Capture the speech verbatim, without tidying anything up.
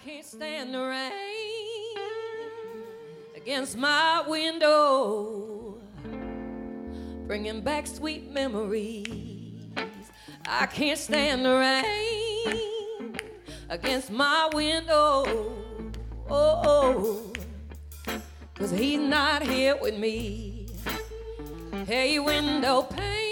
can't stand the rain against my window, bringing back sweet memories. I can't stand the rain against my window, oh, oh, 'cause he's not here with me. Hey, window pane,